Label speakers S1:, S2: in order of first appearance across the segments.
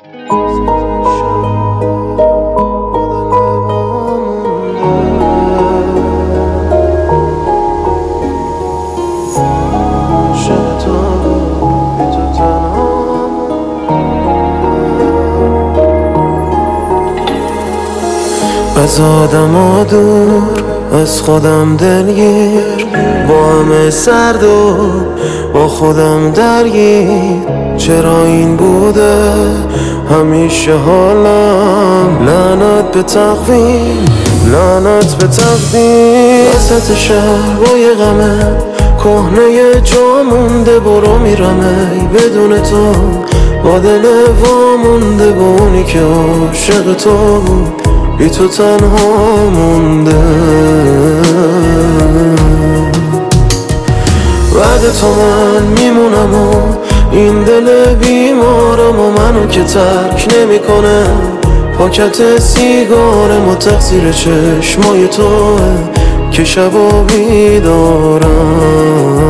S1: از آدم ها دور، از خودم دلگیر، با همه سرد و با خودم درگیر. چرا این بوده همیشه حالم؟ لعنت به تقویم، لعنت به تقدیر. وسط شهر با یه غمه کهنه جا مونده، برو میرم ای بدون تو، با دل وامونده، با اونی که عاشق تو بود بی تو تنها مونده. بعد تو من میمونم و این دل بیمارم و منو که ترک نمیکنه. پاکت سیگارم و تقصیر چشمای توه که شبا بیدارم.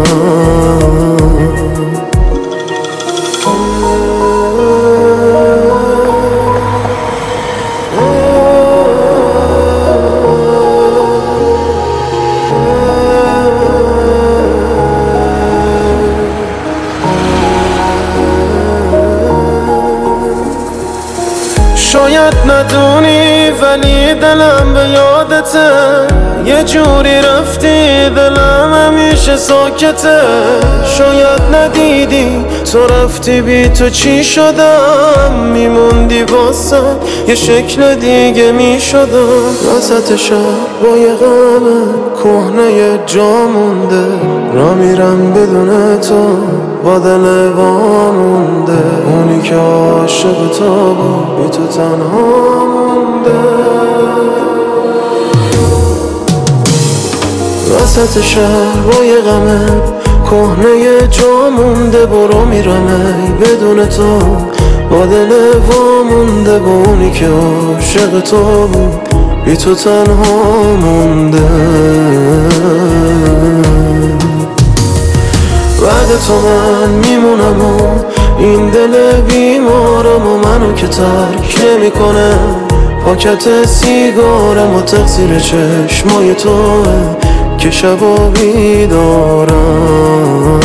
S1: شاید ندونی ولی دلم به یادته، یه جوری رفتی دلم همیشه ساکته. شاید ندیدی تو رفتی بی تو چی شدم، میموندی واسه یه شکل دیگه میشدم. وسط شهر با یه غمه کهنه جا مونده، را میرم بدون تو با دل وامونده. اونی که عاشق تو بود بی تو تنها مونده. وسط شهر با یه غمه کهنه جا مونده، برو میرم ای بدون تو با دل وامونده. با اونی که عاشق تو بود بی تو تنها مونده. بعد تو من میمونم و این دل بیمارم و منو که ترک نمیکنه. پاکت سیگارم و تقصیر چشمای توه که شبا بیدارم.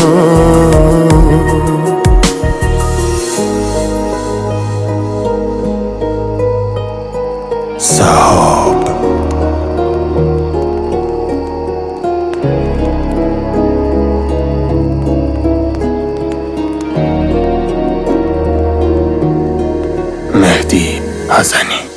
S2: سحاب مهدی حسنی.